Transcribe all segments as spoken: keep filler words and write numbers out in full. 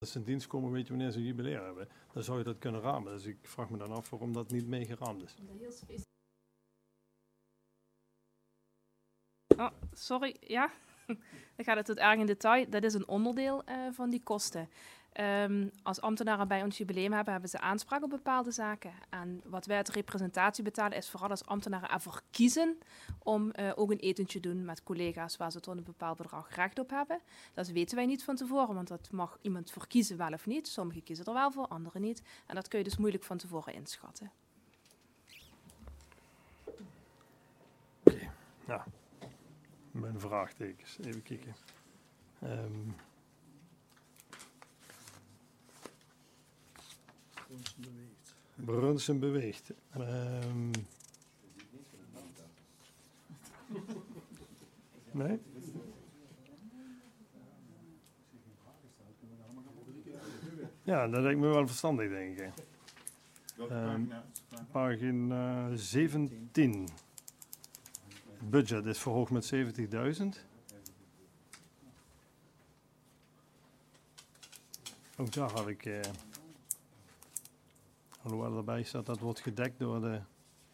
Als ze in dienst komen, weet je wanneer ze een jubileum hebben. Dan zou je dat kunnen ramen. Dus ik vraag me dan af waarom dat niet meegeraamd is. Oh, sorry, ja. Dan gaat het tot erg in detail. Dat is een onderdeel uh, van die kosten. Um, als ambtenaren bij ons jubileum hebben, hebben ze aanspraak op bepaalde zaken. En wat wij uit de representatie betalen, is vooral als ambtenaren ervoor kiezen om uh, ook een etentje te doen met collega's waar ze tot een bepaald bedrag recht op hebben. Dat weten wij niet van tevoren, want dat mag iemand voor kiezen, wel of niet. Sommigen kiezen er wel voor, anderen niet. En dat kun je dus moeilijk van tevoren inschatten. Oké, okay. Ja. Mijn vraagtekens. Even kijken. Um. Brunsen beweegt. Brunsen beweegt. Um. Nee? Ja, dat lijkt me wel verstandig, denk ik. Um, pagina zeventien. Het budget is verhoogd met zeventigduizend. Ook daar had ik... Uh, Alhoewel erbij staat, dat wordt gedekt door de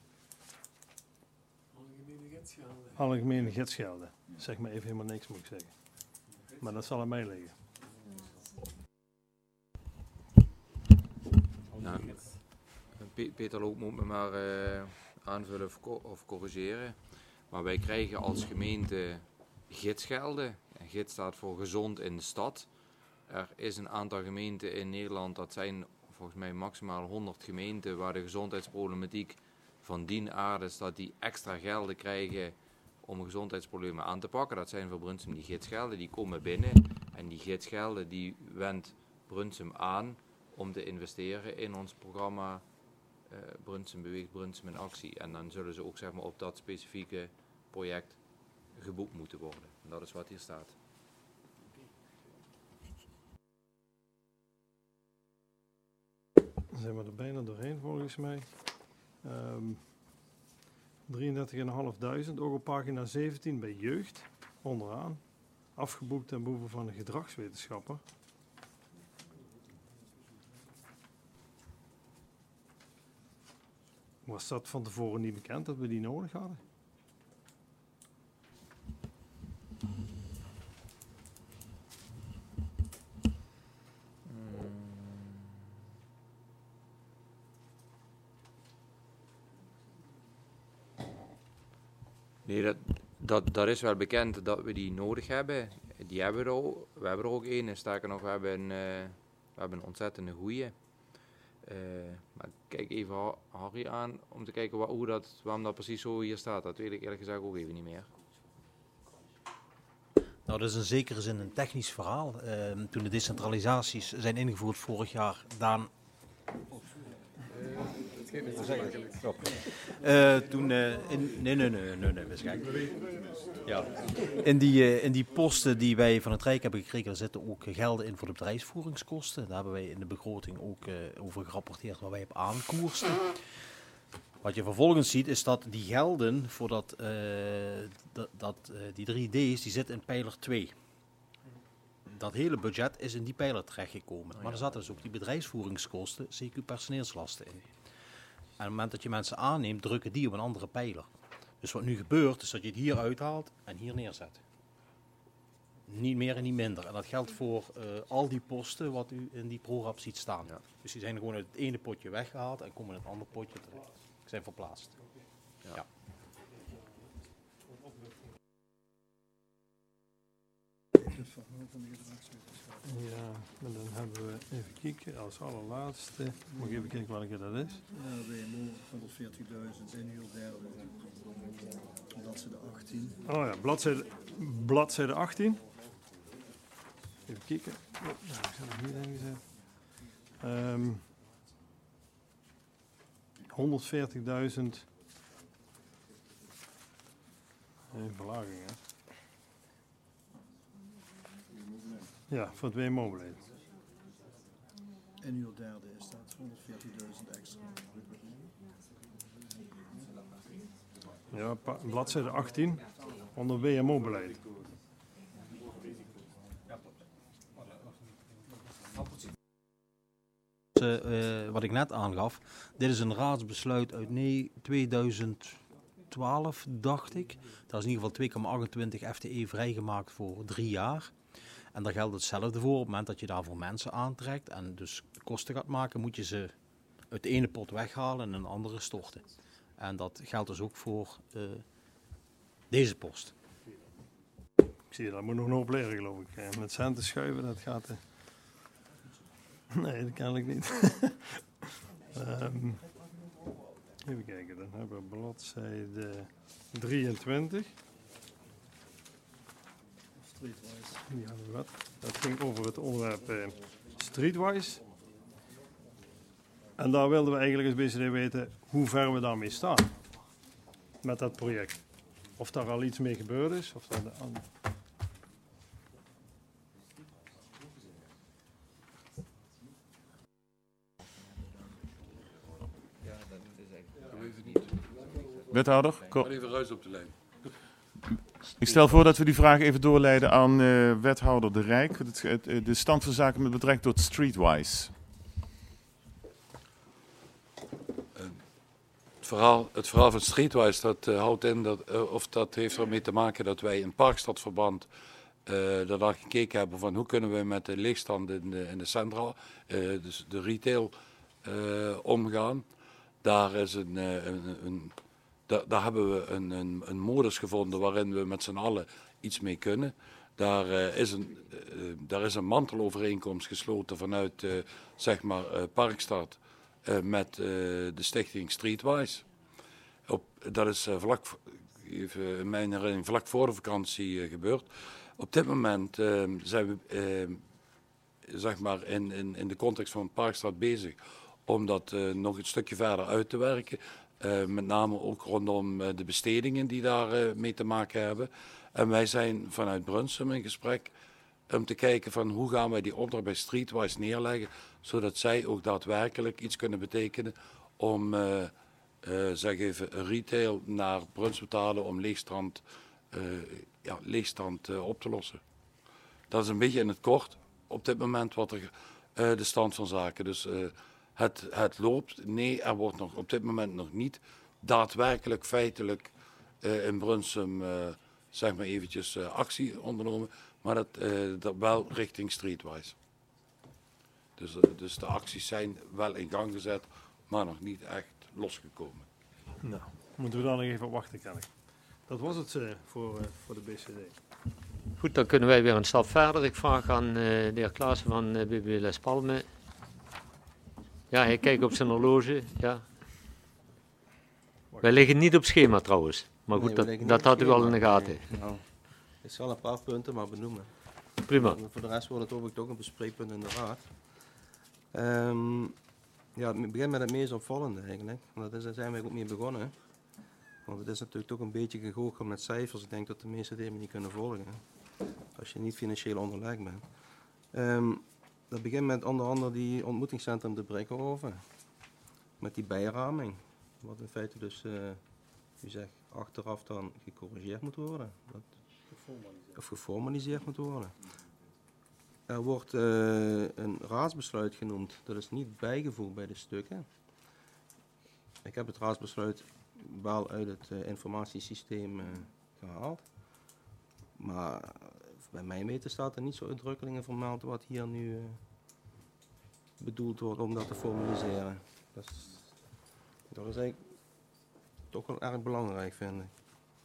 algemene gidsgelden. Algemene gidsgelden. Zeg maar even helemaal niks, moet ik zeggen. Maar dat zal aan mij liggen. Nou, Peter Loop moet me maar uh, aanvullen of, co of corrigeren. Maar wij krijgen als gemeente gidsgelden. En gids staat voor gezond in de stad. Er is een aantal gemeenten in Nederland, dat zijn volgens mij maximaal honderd gemeenten waar de gezondheidsproblematiek van dien aard is dat die extra gelden krijgen om gezondheidsproblemen aan te pakken. Dat zijn voor Brunsum die gidsgelden, die komen binnen en die gidsgelden die wendt Brunsum aan om te investeren in ons programma uh, Brunsum Beweegt, Brunsum in Actie. En dan zullen ze ook zeg maar, op dat specifieke project geboekt moeten worden. En dat is wat hier staat. Dan zijn we er bijna doorheen volgens mij. Um, drieëndertigduizend, ook op pagina zeventien bij jeugd, onderaan. Afgeboekt ten behoeve van een gedragswetenschapper. Was dat van tevoren niet bekend dat we die nodig hadden? Nee, dat, dat, dat is wel bekend dat we die nodig hebben. Die hebben we er, we hebben er ook één. En sterker nog, we hebben een, uh, we hebben een ontzettende goeie. Uh, maar kijk even Harry aan om te kijken waar, hoe dat, waarom dat precies zo hier staat. Dat weet ik eerlijk gezegd ook even niet meer. Nou, dat is in zekere zin een technisch verhaal. Uh, toen de decentralisaties zijn ingevoerd vorig jaar, Daan... Uh, toen, uh, in, nee, nee, nee, nee, nee, waarschijnlijk. Ja. In die, uh, in die posten die wij van het Rijk hebben gekregen, daar zitten ook gelden in voor de bedrijfsvoeringskosten. Daar hebben wij in de begroting ook uh, over gerapporteerd waar wij op aankoersten. Wat je vervolgens ziet is dat die gelden voor dat, uh, dat, dat, uh, die drie D's, die zitten in pijler twee. Dat hele budget is in die pijler terechtgekomen. Maar er zaten dus ook die bedrijfsvoeringskosten, C Q personeelslasten in. En op het moment dat je mensen aanneemt, drukken die op een andere pijler. Dus wat nu gebeurt, is dat je het hier uithaalt en hier neerzet. Niet meer en niet minder. En dat geldt voor uh, al die posten wat u in die prorap ziet staan. Ja. Dus die zijn gewoon uit het ene potje weggehaald en komen in het andere potje terecht. Die zijn verplaatst. Ja. Ja. Ja, en dan hebben we even kijken als allerlaatste. Moet ik even kijken welke dat is? Ja, W M O honderdveertigduizend en heel derde. Bladzijde achttien. Oh ja, bladzijde, bladzijde achttien. Even kijken. Oh, nou, ik heb het niet ingezet. Um, honderdveertigduizend. Even verlaging, hè. Ja, voor het W M O-beleid. En uw derde is dat honderdveertigduizend extra. Ja, bladzijde achttien, onder W M O-beleid. uh, wat ik net aangaf. Dit is een raadsbesluit uit nee, tweeduizend twaalf, dacht ik. Daar is in ieder geval twee komma achtentwintig F T E vrijgemaakt voor drie jaar. En daar geldt hetzelfde voor. Op het moment dat je daarvoor mensen aantrekt en dus kosten gaat maken, moet je ze uit de ene pot weghalen en een andere storten. En dat geldt dus ook voor uh, deze post. Ik zie je, dat moet nog een hoop leren, geloof ik. Met centen schuiven, dat gaat... Uh... Nee, dat kan ik niet. um, even kijken, dan hebben we bladzijde drieëntwintig. Streetwise. Ja, wat? Dat ging over het onderwerp uh, Streetwise. En daar wilden we eigenlijk eens een beetje weten hoe ver we daarmee staan. Met dat project. Of daar al iets mee gebeurd is. Of dat aan... Wethouder? Kom even ruis op de lijn. Ik stel voor dat we die vraag even doorleiden aan uh, wethouder De Rijk. Het, het, de stand van zaken met betrekking tot Streetwise. Het verhaal, het verhaal van Streetwise dat uh, houdt in dat, uh, of dat heeft ermee te maken dat wij in Parkstadverband uh, daarna gekeken hebben van hoe kunnen we met de leegstand in de, in de centra, uh, dus de retail, uh, omgaan. Daar is een, uh, een, een da, daar hebben we een, een, een modus gevonden waarin we met z'n allen iets mee kunnen. Daar, uh, is een, uh, daar is een mantelovereenkomst gesloten vanuit uh, zeg maar uh, Parkstad. Uh, met uh, de stichting Streetwise. Op, dat is uh, vlak, even in mijn herinnering, vlak voor de vakantie uh, gebeurd. Op dit moment uh, zijn we uh, zeg maar in, in, in de context van Parkstad bezig om dat uh, nog een stukje verder uit te werken. Uh, met name ook rondom uh, de bestedingen die daar uh, mee te maken hebben. En wij zijn vanuit Brunsum in gesprek om te kijken van hoe gaan wij die opdracht bij Streetwise neerleggen, zodat zij ook daadwerkelijk iets kunnen betekenen om uh, uh, zeg even retail naar Brunsum te halen om leegstand, uh, ja, leegstand uh, op te lossen. Dat is een beetje in het kort op dit moment wat er, uh, de stand van zaken. Dus uh, het, het loopt. Nee, er wordt nog op dit moment nog niet daadwerkelijk feitelijk uh, in Brunsum uh, zeg maar eventjes uh, actie ondernomen. Maar dat, uh, dat wel richting Streetwise. Dus, uh, dus de acties zijn wel in gang gezet, maar nog niet echt losgekomen. Nou, moeten we daar nog even op wachten, kan ik. Dat was het uh, voor, uh, voor de B C D. Goed, dan kunnen wij weer een stap verder. Ik vraag aan uh, de heer Klaassen van uh, B B Les Palme. Ja, hij kijkt op zijn horloge. Ja. Wij liggen niet op schema trouwens. Maar goed, nee, dat, dat had u wel in de gaten. Nee, nou. Ik zal een paar punten maar benoemen. Prima. En voor de rest wordt het overigens toch een bespreekpunt in de raad. Um, ja, ik begin met het meest opvallende eigenlijk. Want daar zijn we ook mee begonnen. Want het is natuurlijk toch een beetje gegoocheld met cijfers. Ik denk dat de meesten het helemaal niet kunnen volgen. Als je niet financieel onderlegd bent. Um, dat begint met onder andere die ontmoetingscentrum de Brekkenhoven. Met die bijraming. Wat in feite dus, uh, u zegt, achteraf dan gecorrigeerd moet worden. Dat Of geformaliseerd moet worden. Er wordt uh, een raadsbesluit genoemd. Dat is niet bijgevoegd bij de stukken. Ik heb het raadsbesluit wel uit het uh, informatiesysteem uh, gehaald. Maar uh, bij mij weten staat er niet zo uitdrukkelijk in vermeld wat hier nu uh, bedoeld wordt om dat te formaliseren. Dat is, dat is eigenlijk toch wel erg belangrijk, vind ik.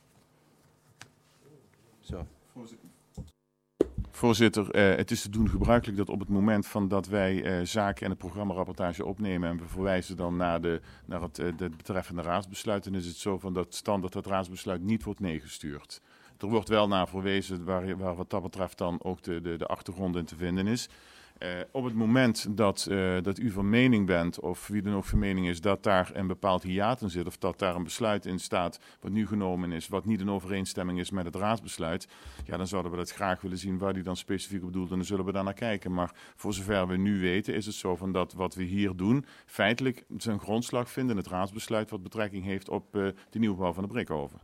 Zo. Voorzitter, uh, het is te doen gebruikelijk dat op het moment van dat wij uh, zaken en het programmarapportage opnemen en we verwijzen dan naar, de, naar het, uh, de betreffende raadsbesluit, dan is het zo van dat standaard dat raadsbesluit niet wordt neergestuurd. Er wordt wel naar verwezen waar, waar wat dat betreft dan ook de, de, de achtergrond in te vinden is. Uh, op het moment dat, uh, dat u van mening bent, of wie dan ook van mening is, dat daar een bepaald hiaat in zit, of dat daar een besluit in staat wat nu genomen is, wat niet in overeenstemming is met het raadsbesluit, ja, dan zouden we dat graag willen zien waar die dan specifiek op bedoelt en dan zullen we daar naar kijken. Maar voor zover we nu weten is het zo van dat wat we hier doen feitelijk zijn grondslag vindt in het raadsbesluit wat betrekking heeft op uh, de nieuwbouw van de Brekkenhoven.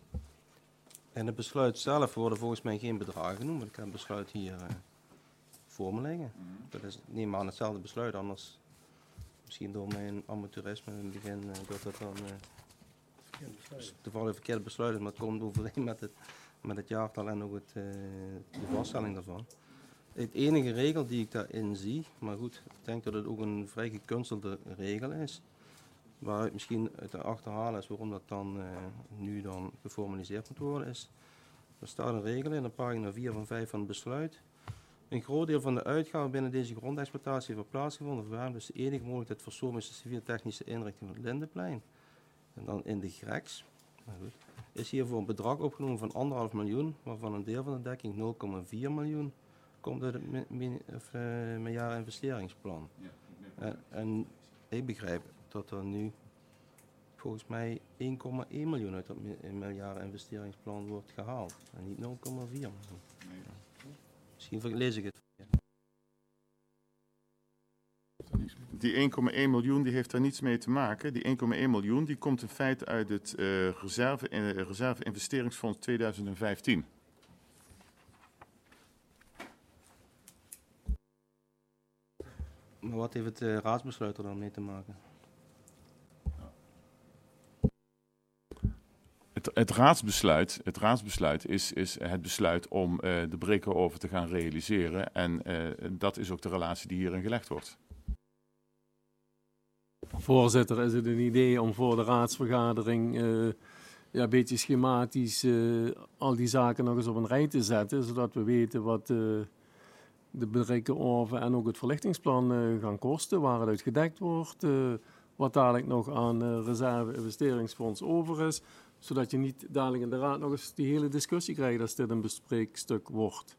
En het besluit zelf worden volgens mij geen bedragen genoemd, want ik heb het besluit hier uh, voor me liggen. Dat is, ik neem aan hetzelfde besluit, anders misschien door mijn amateurisme in het begin uh, dat dat dan uh, toevallig een verkeerde besluit is, maar het komt overeen met het, met het jaartal en ook het, uh, de vaststelling daarvan. Het enige regel die ik daarin zie, maar goed, ik denk dat het ook een vrij gekunstelde regel is, waaruit misschien te achterhalen is waarom dat dan uh, nu dan geformaliseerd moet worden, is, er staat een regel in op pagina vier van vijf van het besluit. Een groot deel van de uitgaven binnen deze grondexploitatie heeft plaatsgevonden voor waarom dus de enige mogelijkheid voor zomerse civiel-technische inrichting van het Lindenplein. En dan in de Greks, nou goed, is hiervoor een bedrag opgenomen van anderhalf miljoen, waarvan een deel van de dekking nul komma vier miljoen komt uit het mi- mi- of, uh, meerjareninvesteringsplan. En, en ik begrijp dat er nu volgens mij één komma één miljoen uit dat meerjareninvesteringsplan wordt gehaald en niet nul komma vier miljoen. Nee. Misschien lees ik het. Die één komma één miljoen die heeft daar niets mee te maken. Die één komma één miljoen die komt in feite uit het uh, reserve, uh, reserve investeringsfonds tweeduizend vijftien. Maar wat heeft het uh, raadsbesluit er dan mee te maken? Het, het, raadsbesluit, het raadsbesluit is, is het besluit om uh, de breken over te gaan realiseren. En uh, dat is ook de relatie die hierin gelegd wordt. Voorzitter, is het een idee om voor de raadsvergadering uh, ja, een beetje schematisch uh, al die zaken nog eens op een rij te zetten, zodat we weten wat uh, de Brekenoorve en ook het verlichtingsplan uh, gaan kosten, waar het uit gedekt wordt, uh, wat dadelijk nog aan uh, reserve investeringsfonds over is, zodat je niet dadelijk in de raad nog eens die hele discussie krijgt als dit een bespreekstuk wordt.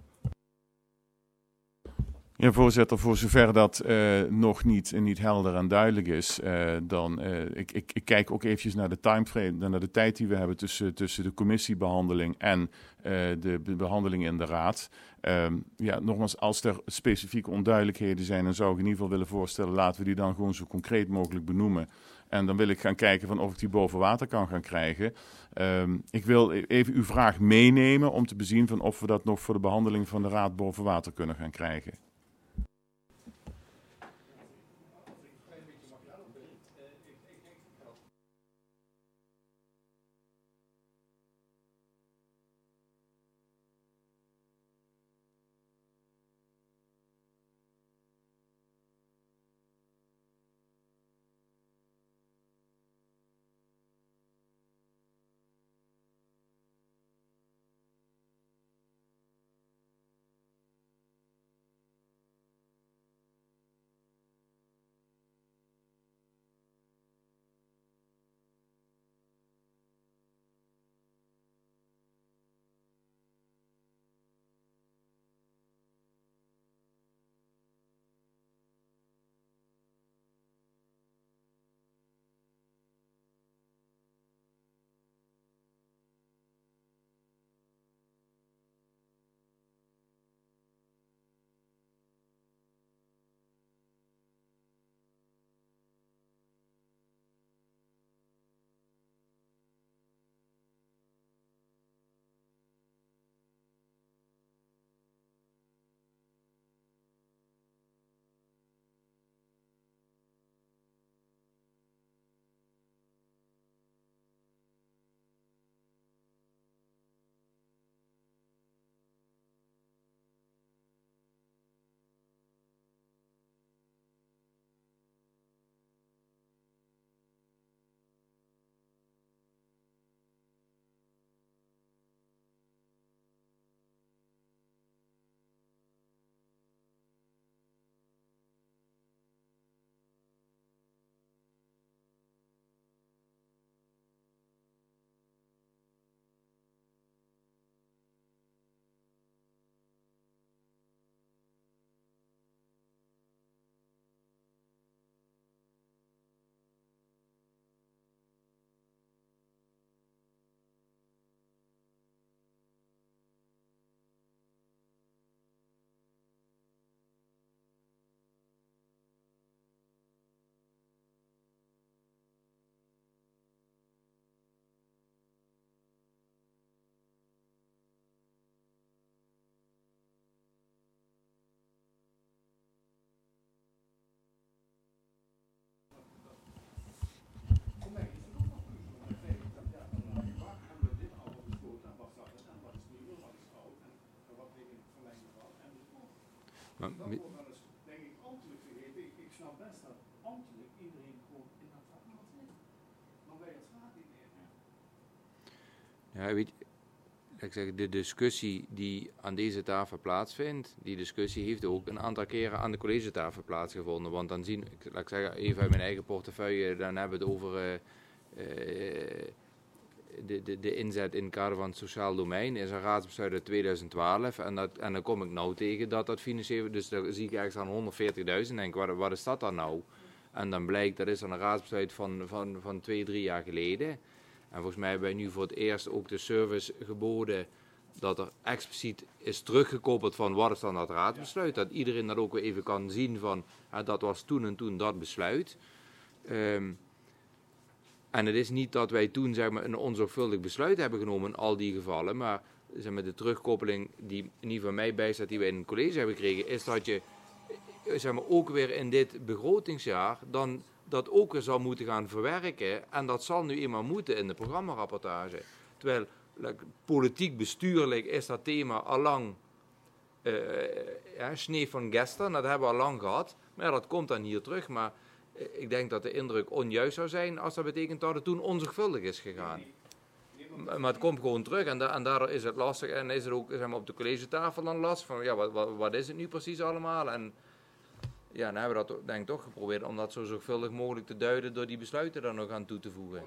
Ja, voorzitter, voor zover dat uh, nog niet, niet helder en duidelijk is, uh, dan uh, ik, ik, ik kijk ook eventjes naar de timeframe, naar de tijd die we hebben tussen, tussen de commissiebehandeling en uh, de be- behandeling in de raad. Um, ja, nogmaals, als er specifieke onduidelijkheden zijn, dan zou ik in ieder geval willen voorstellen, laten we die dan gewoon zo concreet mogelijk benoemen. En dan wil ik gaan kijken van of ik die boven water kan gaan krijgen. Um, ik wil even uw vraag meenemen om te bezien van of we dat nog voor de behandeling van de raad boven water kunnen gaan krijgen. Maar, mi- Ja, weet je, ik zeg, de discussie die aan deze tafel plaatsvindt, die discussie heeft ook een aantal keren aan de collegetafel plaatsgevonden. Want dan zien, ik, laat ik zeggen, even uit mijn eigen portefeuille, dan hebben we het over uh, uh, de, de, de inzet in het kader van het sociaal domein. Is een raadsbesluit uit tweeduizend twaalf en, dat, en dan kom ik nou tegen dat dat financieel, dus daar zie ik ergens aan honderdveertigduizend en denk, wat, wat is dat dan nou? En dan blijkt, dat is dan een raadsbesluit van, van, van twee, drie jaar geleden. En volgens mij hebben wij nu voor het eerst ook de service geboden dat er expliciet is teruggekoppeld van wat is dan dat raadsbesluit. Dat iedereen dat ook weer even kan zien van ja, dat was toen en toen dat besluit. Um, en het is niet dat wij toen zeg maar, een onzorgvuldig besluit hebben genomen in al die gevallen. Maar zeg maar, de terugkoppeling die in ieder geval mij bijstaat die we in het college hebben gekregen. Is dat je zeg maar, ook weer in dit begrotingsjaar dan dat ook weer zal moeten gaan verwerken. En dat zal nu eenmaal moeten in de programmarapportage. Terwijl politiek bestuurlijk is dat thema allang uh, ja, sneeuw van gisteren. Dat hebben we al lang gehad. Maar ja, dat komt dan hier terug. Maar uh, ik denk dat de indruk onjuist zou zijn als dat betekent dat het toen onzorgvuldig is gegaan. Maar, maar het komt gewoon terug en, da en daardoor is het lastig. En is het ook zeg maar, op de collegetafel dan lastig. Van ja, wat, wat, wat is het nu precies allemaal? En ja, dan hebben we dat denk ik toch geprobeerd om dat zo zorgvuldig mogelijk te duiden door die besluiten er nog aan toe te voegen.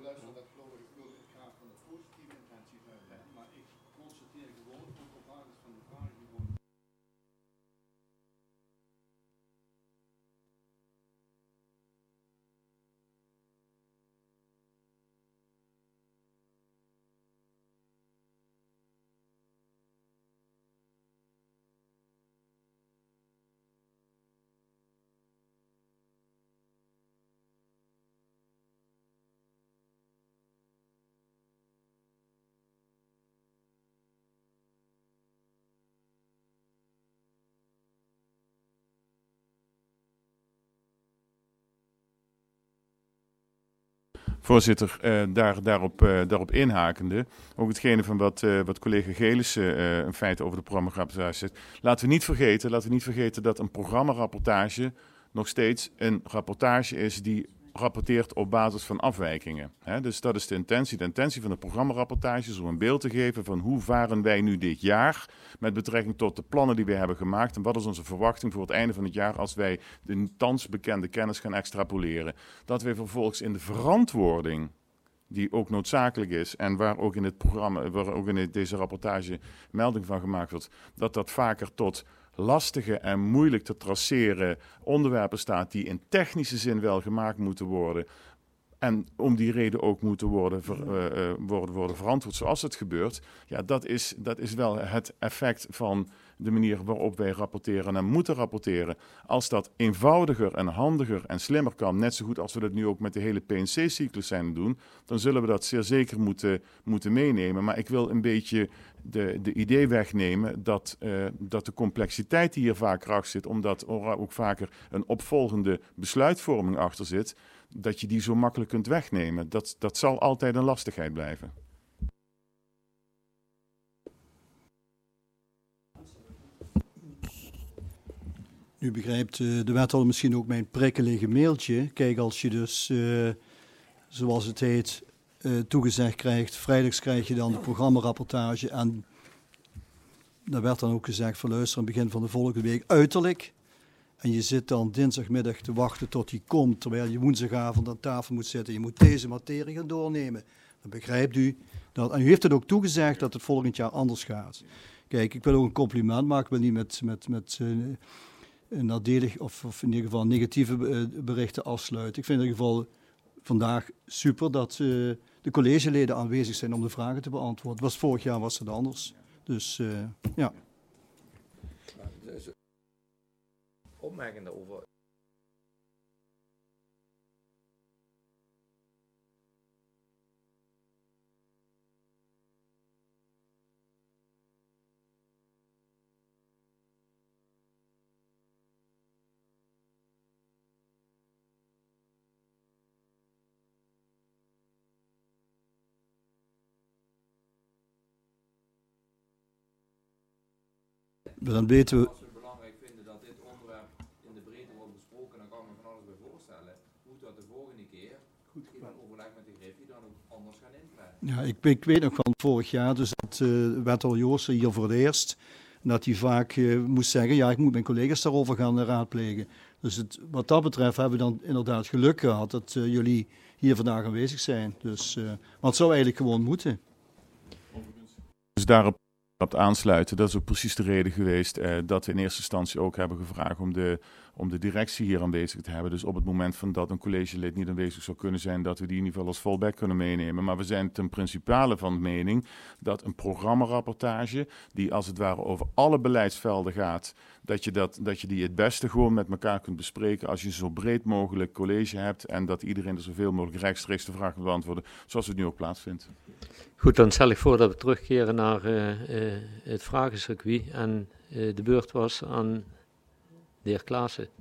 Voorzitter, uh, daar, daarop, uh, daarop inhakende, ook hetgene van wat, uh, wat collega Gelissen uh, in feite over de programmarapportage zegt. Laten we niet vergeten, laten we niet vergeten dat een programmarapportage nog steeds een rapportage is die rapporteert op basis van afwijkingen. He, dus dat is de intentie. De intentie van de programmarapportage is om een beeld te geven van hoe varen wij nu dit jaar met betrekking tot de plannen die we hebben gemaakt en wat is onze verwachting voor het einde van het jaar als wij de thans bekende kennis gaan extrapoleren. Dat we vervolgens in de verantwoording die ook noodzakelijk is en waar ook in het programma, waar ook in deze rapportage melding van gemaakt wordt, dat dat vaker tot lastige en moeilijk te traceren onderwerpen staat die in technische zin wel gemaakt moeten worden en om die reden ook moeten worden, ver, uh, uh, worden, worden verantwoord zoals het gebeurt. Ja, dat is, dat is wel het effect van de manier waarop wij rapporteren en moeten rapporteren. Als dat eenvoudiger en handiger en slimmer kan, net zo goed als we dat nu ook met de hele P N C-cyclus zijn doen, dan zullen we dat zeer zeker moeten, moeten meenemen. Maar ik wil een beetje de, de idee wegnemen dat, uh, dat de complexiteit die hier vaak achter zit, omdat er ook vaker een opvolgende besluitvorming achter zit, dat je die zo makkelijk kunt wegnemen. Dat, dat zal altijd een lastigheid blijven. Nu begrijpt uh, de wethouder misschien ook mijn prikkelige mailtje. Kijk, als je dus, uh, zoals het heet, uh, toegezegd krijgt, vrijdags krijg je dan de programmarapportage. En daar werd dan ook gezegd van luister, aan het begin van de volgende week uiterlijk. En je zit dan dinsdagmiddag te wachten tot die komt, terwijl je woensdagavond aan tafel moet zitten. Je moet deze materie gaan doornemen. Dan begrijpt u dat. En u heeft het ook toegezegd dat het volgend jaar anders gaat. Kijk, ik wil ook een compliment maken. Ik wil niet met, met, met uh, nadelig of, of in ieder geval negatieve uh, berichten afsluiten. Ik vind in ieder geval vandaag super dat uh, de collegeleden aanwezig zijn om de vragen te beantwoorden. Was vorig jaar was het anders. Dus uh, ja. Opmerkingen daarover. Dan weten we. Als we belangrijk vinden dat dit we voorstellen, moet dat de volgende keer goed in overleg met de Griffie dan ook anders gaan inplannen. Ja, ik, ik weet nog van vorig jaar, dus dat uh, wethouder Joosten hier voor het eerst, dat hij vaak uh, moest zeggen, ja, ik moet mijn collega's daarover gaan uh, raadplegen. Dus het, wat dat betreft hebben we dan inderdaad geluk gehad dat uh, jullie hier vandaag aanwezig zijn. Dus, uh, maar het zou eigenlijk gewoon moeten. Dus daarop op aansluiten, dat is ook precies de reden geweest uh, dat we in eerste instantie ook hebben gevraagd om de, om de directie hier aanwezig te hebben. Dus op het moment van dat een collegelid niet aanwezig zou kunnen zijn, dat we die in ieder geval als fallback kunnen meenemen. Maar we zijn ten principale van mening dat een programmarapportage, die als het ware over alle beleidsvelden gaat, dat je, dat, dat je die het beste gewoon met elkaar kunt bespreken als je zo breed mogelijk college hebt en dat iedereen er zoveel mogelijk rechtstreeks de vraag kan beantwoorden, zoals het nu ook plaatsvindt. Goed, dan stel ik voor dat we terugkeren naar uh, uh, het vragencircuit en uh, de beurt was aan de heer Klaassen.